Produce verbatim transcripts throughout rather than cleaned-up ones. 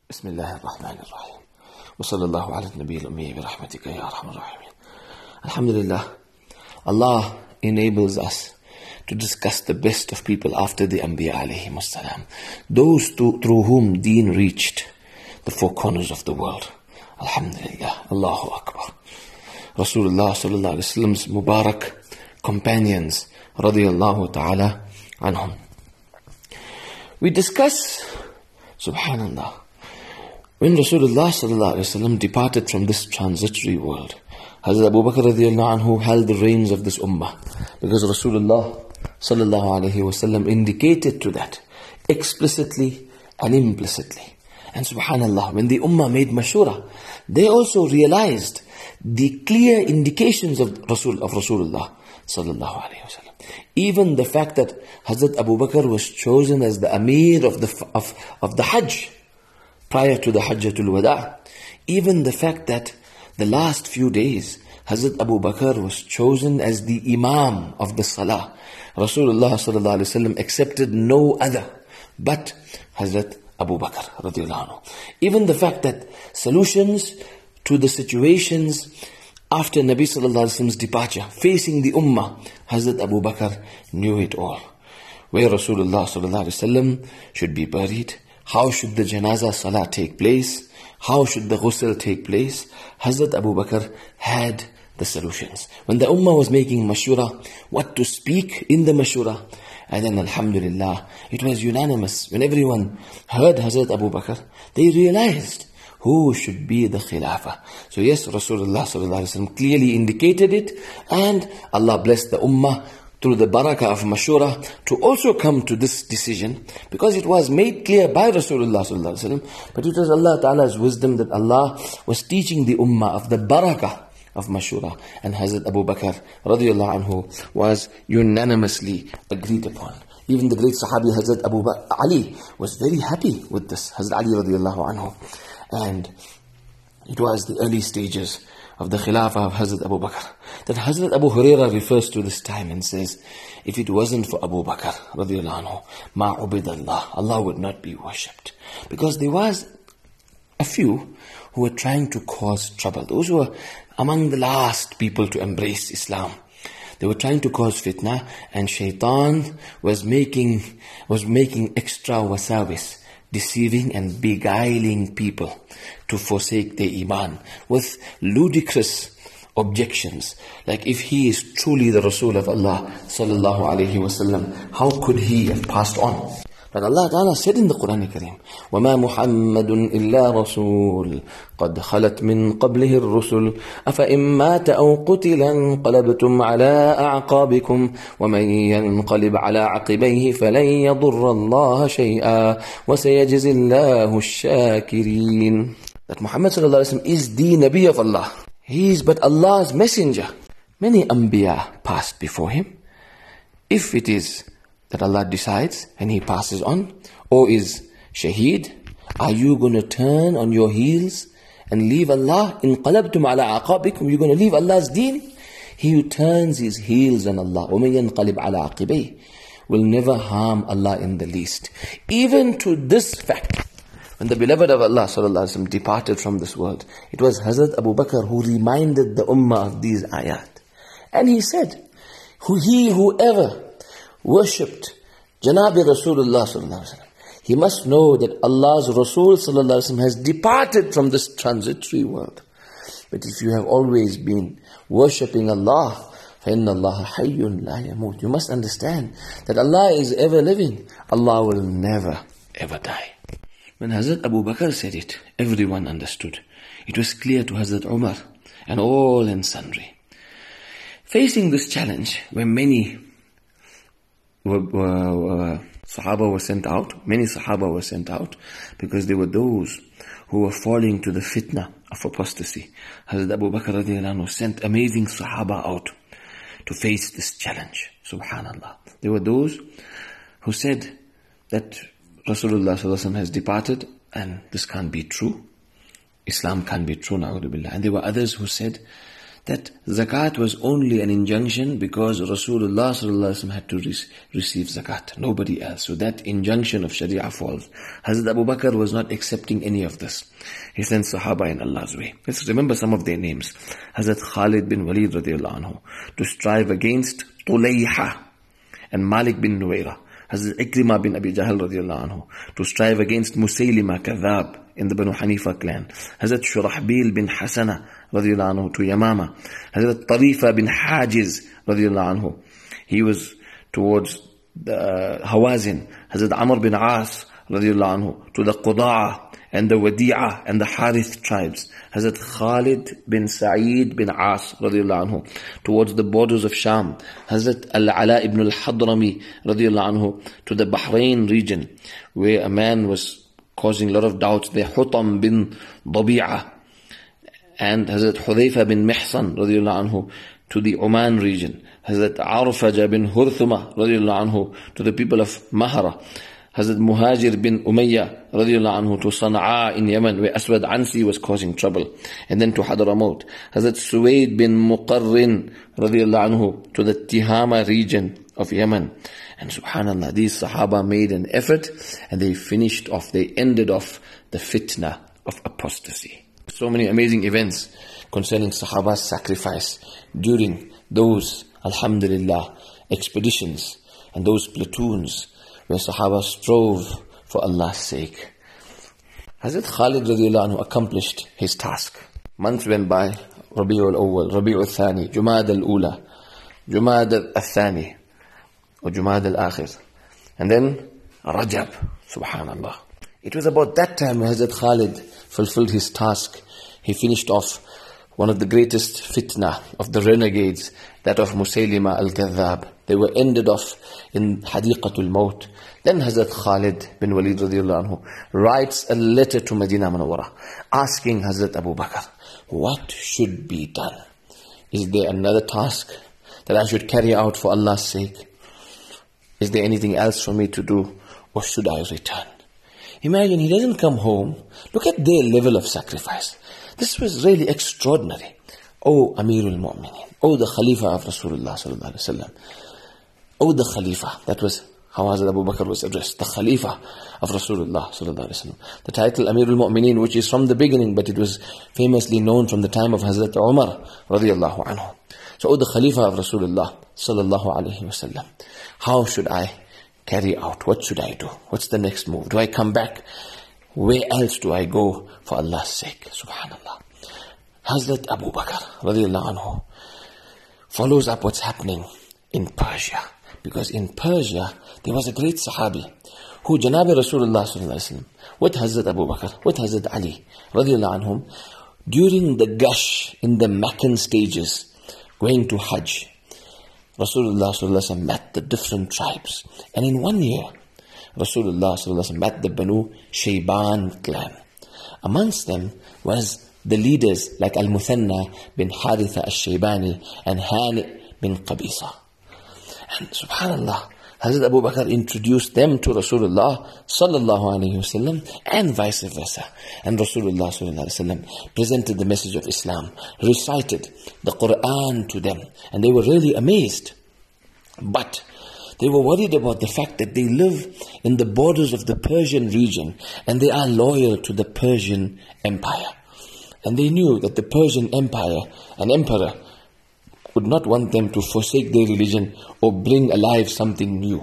بسم الله الرحمن الرحيم وصلى الله على النبي الأمي برحمتك يا أرحم الراحمين. Alhamdulillah, Allah enables us to discuss the best of people after the Anbiya alayhim as-salam, those to, through whom deen reached the four corners of the world. Alhamdulillah, Allahu Akbar. Rasulullah sallallahu alayhi wa sallam's Mubarak companions radiyallahu ta'ala anhum. We discuss, subhanallah, when Rasulullah sallallahu alayhi wa sallam departed from this transitory world, Hazrat Abu Bakr radiyallahu anhu held the reins of this ummah, because Rasulullah sallallahu alayhi wa sallam indicated to that explicitly and implicitly. And subhanallah, when the ummah made mashura, they also realized the clear indications of Rasul of Rasulullah sallallahu alayhi wa sallam. Even the fact that Hazrat Abu Bakr was chosen as the Amir of the of, of the Hajj prior to the Hajjatul Wada', even the fact that the last few days Hazrat Abu Bakr was chosen as the Imam of the Salah. Rasulullah sallallahu alaihi wasallam accepted no other but Hazrat Abu Bakr radiyallahu anhu. Even the fact that solutions to the situations after Nabi sallallahu alaihi wasallam's departure, facing the Ummah, Hazrat Abu Bakr knew it all. Where Rasulullah sallallahu alaihi wasallam should be buried, how should the Janazah Salah take place, how should the ghusl take place, Hazrat Abu Bakr had the solutions. When the Ummah was making mashura, what to speak in the mashura, and then alhamdulillah, it was unanimous. When everyone heard Hazrat Abu Bakr, they realized who should be the Khilafah. So yes, Rasulullah sallallahu alaihi wasallam clearly indicated it, and Allah blessed the Ummah through the barakah of mashura to also come to this decision, because it was made clear by Rasulullah sallallahu alaihi wasallam, but it was Allah Ta'ala's wisdom that Allah was teaching the Ummah of the barakah of mashura, and Hazrat Abu Bakr radiyallahu anhu was unanimously agreed upon. Even the great Sahabi Hazrat Abu Bakr, Ali was very happy with this, Hazrat Ali radiyallahu anhu. And it was the early stages of the Khilafah of Hazrat Abu Bakr that Hazrat Abu Hurairah refers to this time and says, if it wasn't for Abu Bakr radiyallahu anhu, ma ubidallah, Allah would not be worshipped. Because there was a few who were trying to cause trouble. Those who were among the last people to embrace Islam. They were trying to cause fitna, and shaitan was making, was making extra wasawis, deceiving and beguiling people to forsake their iman with ludicrous objections, like if he is truly the Rasul of Allah sallallahu alaihi wasallam, how could he have passed on? But Allah Ta'ala said in the Quran Kareem, وَمَا مُحَمَّدٌ إِلَّا رَسُولٌ قَدْ خَلَتْ مِنْ قَبْلِهِ الرُّسُلُ أَفَإِنْ مَاتَ أَوْ قُتِلَ انقَلَبْتُمْ عَلَىٰ أَعْقَابِكُمْ وَمَنْ يَنْقَلِبْ عَلَىٰ عَقِبَيْهِ فَلَنْ يَضُرَّ اللَّهَ شَيْئًا وَسَيَجْزِي اللَّهُ الشَّاكِرِينَ. That Muhammad sallallahu alaihi wasallam is the Nabi of Allah. He is but Allah's messenger. Many Anbiya passed before him. If it is that Allah decides and he passes on, or is shaheed, are you going to turn on your heels and leave Allah? In qalabtum ala aqabikum, you're going to leave Allah's deen? He who turns his heels on Allah, وَمَن يَنْقَلِبْ عَلَىٰ عَقِبَيْهِ, will never harm Allah in the least. Even to this fact, when the beloved of Allah sallallahu alaihi wasallam departed from this world, it was Hazrat Abu Bakr who reminded the ummah of these ayat. And he said, who he whoever worshipped Janabi Rasulullah sallallahu alaihi wasallam, he must know that Allah's Rasul sallallahu alaihi wasallam has departed from this transitory world. But if you have always been worshipping Allah, فَإِنَّ اللَّهَ حَيٌّ لَا يَمُوتُ, you must understand that Allah is ever living. Allah will never ever die. When Hazrat Abu Bakr said it, everyone understood. It was clear to Hazrat Umar and all and sundry. Facing this challenge, where many were, were, were, Sahaba were sent out, many Sahaba were sent out, because there were those who were falling to the fitna of apostasy. Hazrat Abu Bakr radiyallahu anhu sent amazing Sahaba out to face this challenge. Subhanallah. There were those who said that Rasulullah sallallahu alaihi wasallam has departed and this can't be true. Islam can't be true, na'udhu billah. And there were others who said that zakat was only an injunction because Rasulullah sallallahu alaihi wasallam had to re- receive zakat, nobody else. So that injunction of Sharia falls. Hazrat Abu Bakr was not accepting any of this. He sent Sahaba in Allah's way. Let's remember some of their names. Hazrat Khalid bin Walid radiallahu anhu, to strive against Tulayha and Malik bin Nuwaira. Hazrat Ikrimah bin Abi Jahl radiallahu anhu, to strive against Musaylima Kadhab in the Banu Hanifa clan. Hazrat Shurahbil bin Hasana radiallahu anhu to Yamama. Hazrat Tarifa bin Hajiz radiallahu anhu, he was towards the uh, Hawazin. Hazrat Amr bin As radiallahu anhu to the Quda'a and the Wadi'a and the Harith tribes. Hazrat Khalid bin Sa'id bin As radiallahu anhu towards the borders of Sham. Hazrat Al-Ala ibn al-Hadrami radiallahu anhu to the Bahrain region, where a man was causing a lot of doubts there, Hutam bin Dabi'a. And Hazrat Hudhayfa bin Mihsan radiallahu anhu to the Oman region. Hazrat Arfaja bin Hurthuma radiallahu anhu to the people of Mahara. Hazrat Muhajir bin Umayyah radiallahu anhu to Sana'a in Yemen, where Aswad Ansi was causing trouble. And then to Hadramaut. Hazrat Suwaid bin Muqarrin radiallahu anhu to the Tihama region of Yemen. And subhanallah, these Sahaba made an effort and they finished off, they ended off the fitna of apostasy. So many amazing events concerning Sahaba's sacrifice during those, alhamdulillah, expeditions and those platoons where Sahaba strove for Allah's sake. Hazrat Khalid radiallahu anhu accomplished his task. Months went by, Rabi'ul Awwal, Rabi'ul Thani, Jumad al-Ula, Jumad al-Thani, or Jumad al-Akhir. And then Rajab, subhanallah. It was about that time when Hazrat Khalid fulfilled his task. He finished off one of the greatest fitna of the renegades, that of Musaylima al-Kadhab. They were ended off in Hadiqatul Maut. Then Hazrat Khalid bin Walid radiallahu anhu writes a letter to Medina Munawwara asking Hazrat Abu Bakr, what should be done? Is there another task that I should carry out for Allah's sake? Is there anything else for me to do, or should I return? Imagine, he doesn't come home. Look at their level of sacrifice. This was really extraordinary. Oh Amirul Mu'mineen, oh the Khalifa of Rasulullah sallallahu alaihi wasallam, oh the Khalifa. That was how Hazrat Abu Bakr was addressed, the Khalifa of Rasulullah sallallahu alaihi wasallam. The title Amirul Mu'mineen, which is from the beginning, but it was famously known from the time of Hazrat Umar radiyallahu anhu. So, oh the Khalifa of Rasulullah sallallahu alaihi wasallam, how should I carry out? What should I do? What's the next move? Do I come back? Where else do I go for Allah's sake? Subhanallah. Hazrat Abu Bakr radiallahu anhu follows up what's happening in Persia. Because in Persia, there was a great Sahabi who Janab Rasulullah sallallahu alaihi wasallam, with Hazrat Abu Bakr, with Hazrat Ali radiallahu anhum, during the gush in the Meccan stages, going to Hajj, Rasulullah sallallahu alaihi wasallam met the different tribes. And in one year, Rasulullah sallallahu alaihi wasallam met the Banu Shayban clan. Amongst them was the leaders like Al-Muthanna bin Haritha al-Shaybani and Hani bin Qabisa. And subhanallah, Hazrat Abu Bakr introduced them to Rasulullah sallallahu alaihi wasallam and vice versa. And Rasulullah sallallahu alaihi wasallam presented the message of Islam, recited the Quran to them, and they were really amazed. But they were worried about the fact that they live in the borders of the Persian region and they are loyal to the Persian Empire. And they knew that the Persian Empire, an emperor, would not want them to forsake their religion or bring alive something new.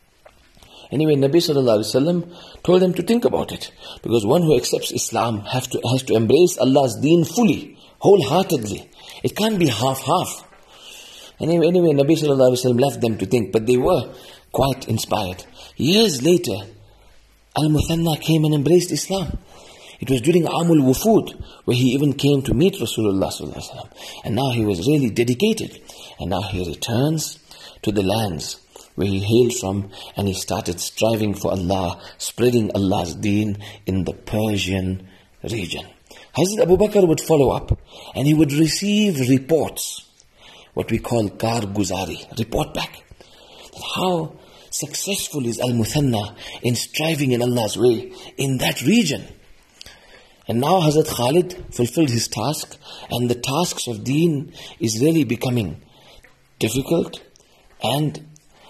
Anyway, Nabi sallallahu alaihi wasallam told them to think about it, because one who accepts Islam have to, has to embrace Allah's deen fully, wholeheartedly. It can't be half-half. Anyway, anyway, Nabi sallallahu alaihi wasallam left them to think, but they were quite inspired. Years later, Al-Muthanna came and embraced Islam. It was during Amul Wufud where he even came to meet Rasulullah sallallahu alaihi wasallam. And now he was really dedicated. And now he returns to the lands where he hailed from, and he started striving for Allah, spreading Allah's deen in the Persian region. Hazrat Abu Bakr would follow up, and he would receive reports, what we call Karguzari, report back. How successful is Al-Muthanna in striving in Allah's way in that region. And now Hazrat Khalid fulfilled his task, and the tasks of deen is really becoming difficult and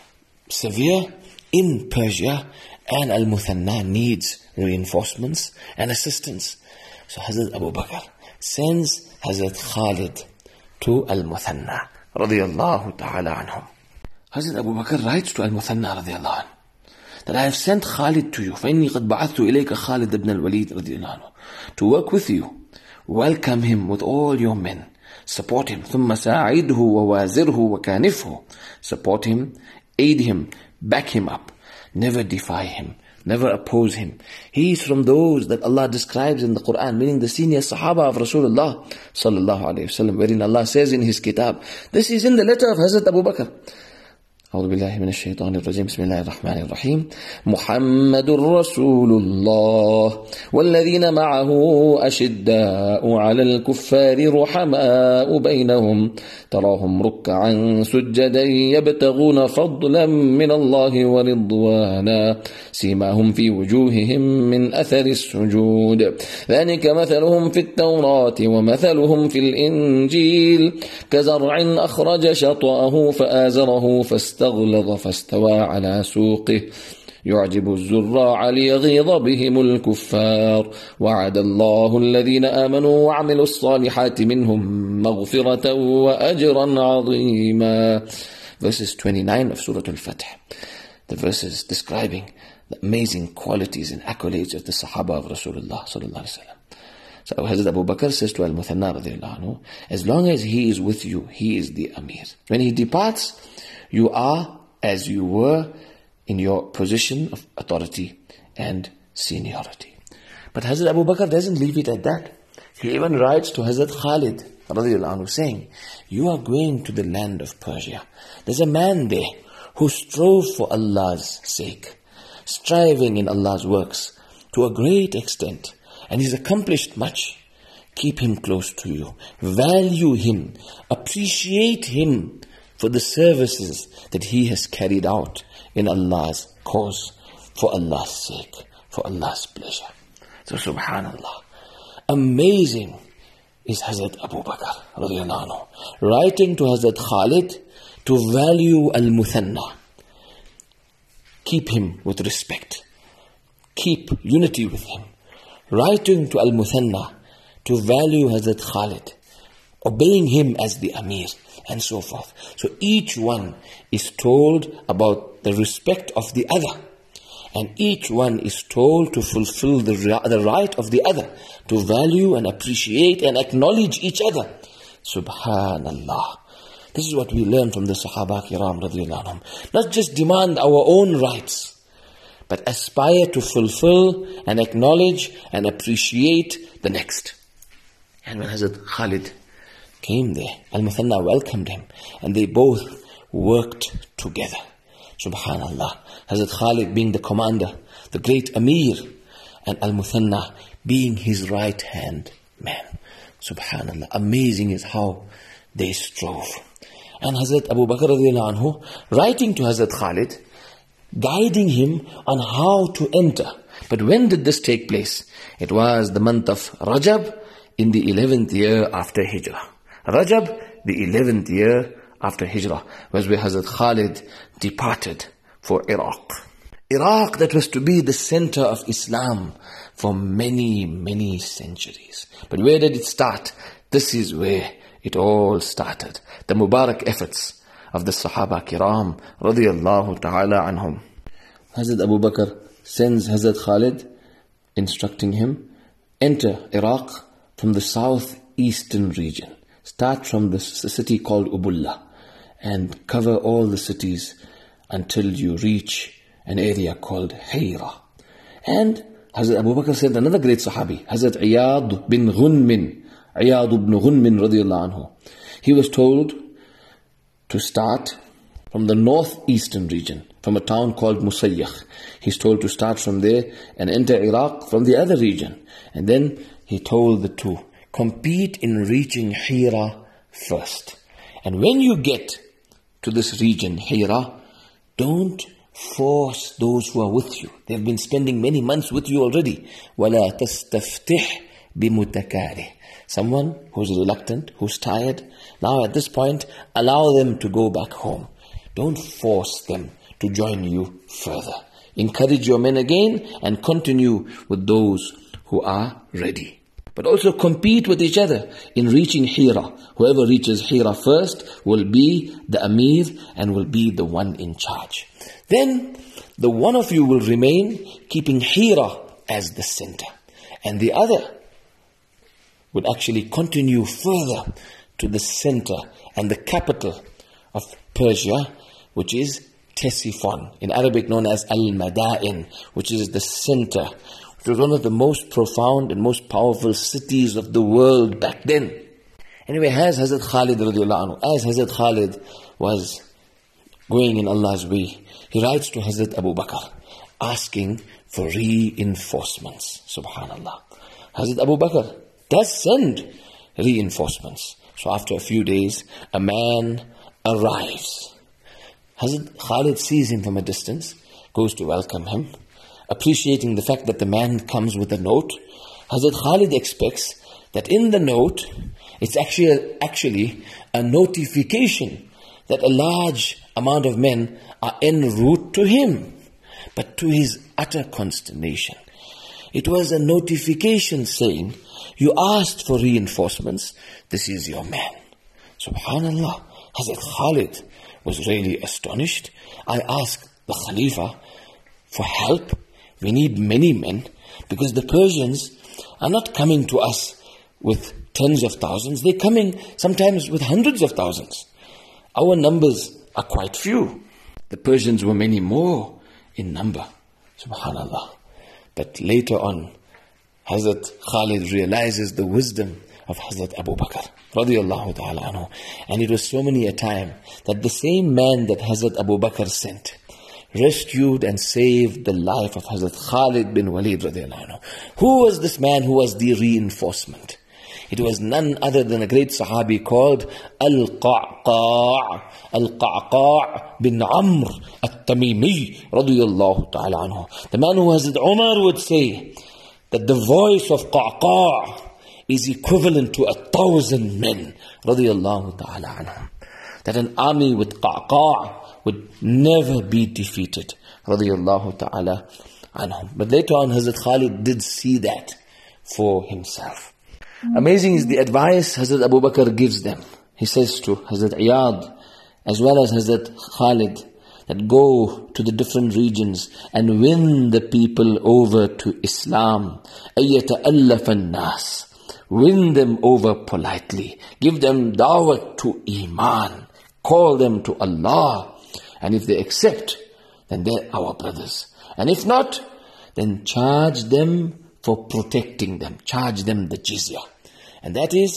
severe in Persia, and Al-Muthanna needs reinforcements and assistance. So Hazrat Abu Bakr sends Hazrat Khalid to Al-Muthanna radiyallahu ta'ala anhum. Hazrat Abu Bakr writes to Al-Muthanna radiyallahu anhu that I have sent Khalid to you. فَإِنِّي قَدْ بَعَثْتُ إِلَيْكَ خَالِدَ بْنَ الْوَلِيدِ رَضِيَ اللَّهُ عَنْهُ to work with you. Welcome him with all your men. Support him. ثُمَّ سَاعِدْهُ وَوَازِرْهُ وَكَانِفْهُ Support him, aid him, back him up. Never defy him. Never oppose him. He is from those that Allah describes in the Quran, meaning the senior Sahaba of Rasulullah sallallahu alayhi wasallam, wherein Allah says in His Kitab, this is in the letter of Hazrat Abu Bakr. أعوذ بالله من الشيطان الرجيم بسم الله الرحمن الرحيم محمد رسول الله والذين معه أشداء على الكفار رحماء بينهم تراهم ركعا سجدا يبتغون فضلا من الله ورضوانا سيماهم في وجوههم من أثر السجود ذلك مثلهم في التوراة ومثلهم في الإنجيل كزرع أخرج شطأه فآزره فاستغلظ فاستوى على سوقه يعجب الزراع ليغيظ بهم الكفار وعد الله الذين آمنوا وعملوا الصالحات منهم مغفرة وأجرا عظيما. Verses twenty-nine of Surah Al-Fatih. The verses describing the amazing qualities and accolades of the Sahaba of Rasulullah sallallahu alaihi wasallam. So Hazrat Abu Bakr says to Al-Muthanna radiyallahu anhu, as long as he is with you, he is the Amir. When he departs, you are as you were in your position of authority and seniority. But Hazrat Abu Bakr doesn't leave it at that. He even writes to Hazrat Khalid radiyallahu anhu saying, you are going to the land of Persia. There's a man there who strove for Allah's sake, striving in Allah's works to a great extent, and he's accomplished much. Keep him close to you. Value him. Appreciate him for the services that he has carried out in Allah's cause, for Allah's sake, for Allah's pleasure. So subhanallah, amazing is Hazrat Abu Bakr radiyallahu anhu, writing to Hazrat Khalid to value Al-Muthanna. Keep him with respect. Keep unity with him. Writing to Al-Muthanna to value Hazrat Khalid, obeying him as the Amir, and so forth. So each one is told about the respect of the other, and each one is told to fulfill the, the right of the other, to value and appreciate and acknowledge each other. Subhanallah. This is what we learn from the Sahaba Kiram radiyallahu anhum. Not just demand our own rights, but aspire to fulfill and acknowledge and appreciate the next. And when Hazrat Khalid came there, Al-Muthanna welcomed him, and they both worked together. Subhanallah. Hazrat Khalid being the commander, the great Amir, and Al-Muthanna being his right hand man. Subhanallah. Amazing is how they strove. And Hazrat Abu Bakr radiyallahu anhu, writing to Hazrat Khalid, guiding him on how to enter. But when did this take place? It was the month of Rajab in the eleventh year after Hijrah. Rajab, the eleventh year after Hijrah, was where Hazrat Khalid departed for Iraq. Iraq, that was to be the center of Islam for many, many centuries. But where did it start? This is where it all started. The Mubarak efforts of the Sahaba Kiram radiyallahu ta'ala anhum. Hazrat Abu Bakr sends Hazrat Khalid, instructing him, enter Iraq from the southeastern region. Start from the city called Ubullah and cover all the cities until you reach an area called Hira. And Hazrat Abu Bakr sent another great Sahabi, Hazrat Iyad bin Ghunmin, Iyad ibn Ghunmin radiyallahu anhu. He was told to start from the northeastern region, from a town called Musayyakh. He's told to start from there and enter Iraq from the other region. And then he told the two, compete in reaching Hira first. And when you get to this region, Hira, don't force those who are with you. They've been spending many months with you already. وَلَا تَسْتَفْتِحْ بِمُتَكَارِهٍ. Someone who's reluctant, who's tired. Now at this point, allow them to go back home. Don't force them to join you further. Encourage your men again and continue with those who are ready. But also compete with each other in reaching Hira. Whoever reaches Hira first will be the Amir and will be the one in charge. Then the one of you will remain keeping Hira as the center. And the other would actually continue further to the center and the capital of Persia, which is Ctesiphon, in Arabic known as Al-Madain, which is the center. It was one of the most profound and most powerful cities of the world back then. Anyway, as Hazrat Khalid radiallahu anhu, as Hazrat Khalid was going in Allah's way, he writes to Hazrat Abu Bakr, asking for reinforcements. Subhanallah. Hazrat Abu Bakr does send reinforcements. So after a few days, a man arrives. Hazrat Khalid sees him from a distance, goes to welcome him, appreciating the fact that the man comes with a note. Hazrat Khalid expects that in the note, it's actually, actually a notification that a large amount of men are en route to him. But to his utter consternation, it was a notification saying, you asked for reinforcements, this is your man. Subhanallah, Hazrat Khalid was really astonished. I asked the Khalifa for help. We need many men because the Persians are not coming to us with tens of thousands. They're coming sometimes with hundreds of thousands. Our numbers are quite few. The Persians were many more in number. Subhanallah. But later on, Hazrat Khalid realizes the wisdom of Hazrat Abu Bakr radiyallahu ta'ala anhu. And it was so many a time that the same man that Hazrat Abu Bakr sent rescued and saved the life of Hazrat Khalid bin Walid radiyallahu anhu. Who was this man who was the reinforcement? It was none other than a great Sahabi called Al-Qa'qa' Al-Qa'qa' bin Amr At-Tamimi radiyallahu ta'ala anhu. The man who Hazrat Umar would say that the voice of Qa'qa' is equivalent to a thousand men radiyallahu ta'ala anhum. That an army with Qa'qa' would never be defeated radiyallahu ta'ala anhum. But later on Hazrat Khalid did see that for himself. Amazing is the advice Hazrat Abu Bakr gives them. He says to Hazrat Iyad as well as Hazrat Khalid that go to the different regions and win the people over to Islam. أَيَّتَأَلَّفَ النَّاسِ. Win them over politely. Give them da'wah to Iman. Call them to Allah. And if they accept, then they're our brothers. And if not, then charge them for protecting them. Charge them the jizya. And that is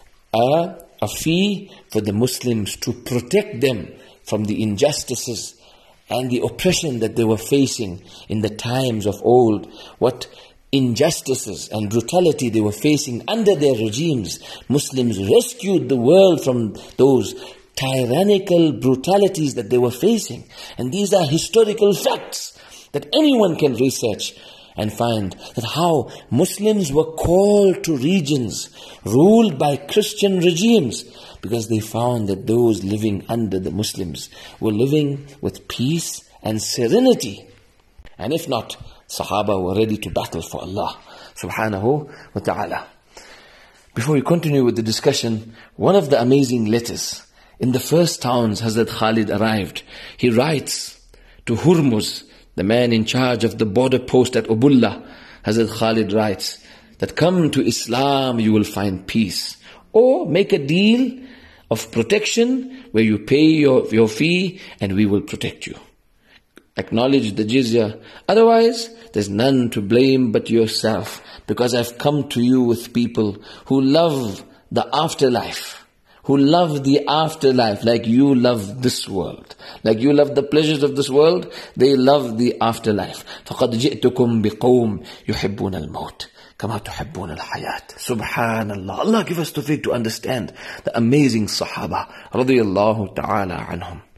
a, a fee for the Muslims to protect them from the injustices and the oppression that they were facing in the times of old. What injustices and brutality they were facing under their regimes. Muslims rescued the world from those tyrannical brutalities that they were facing. And these are historical facts that anyone can research and find that how Muslims were called to regions ruled by Christian regimes because they found that those living under the Muslims were living with peace and serenity. And if not, Sahaba were ready to battle for Allah subhanahu wa ta'ala. Before we continue with the discussion, one of the amazing letters in the first towns Hazrat Khalid arrived, he writes to Hurmuz, the man in charge of the border post at Ubulla. Hazrat Khalid writes that come to Islam you will find peace, or make a deal of protection where you pay your, your fee and we will protect you. Acknowledge the jizya. Otherwise, there's none to blame but yourself, because I've come to you with people who love the afterlife, who love the afterlife like you love this world. Like you love the pleasures of this world, they love the afterlife. فَقَدْ جِئْتُكُمْ بِقَوْمٍ يُحِبُّونَ الْمَوْتِ كَمَا تُحِبُّونَ الْحَيَاةِ. Subhanallah. Allah give us tawfiq to understand the amazing Sahaba radiyallahu ta'ala anhum.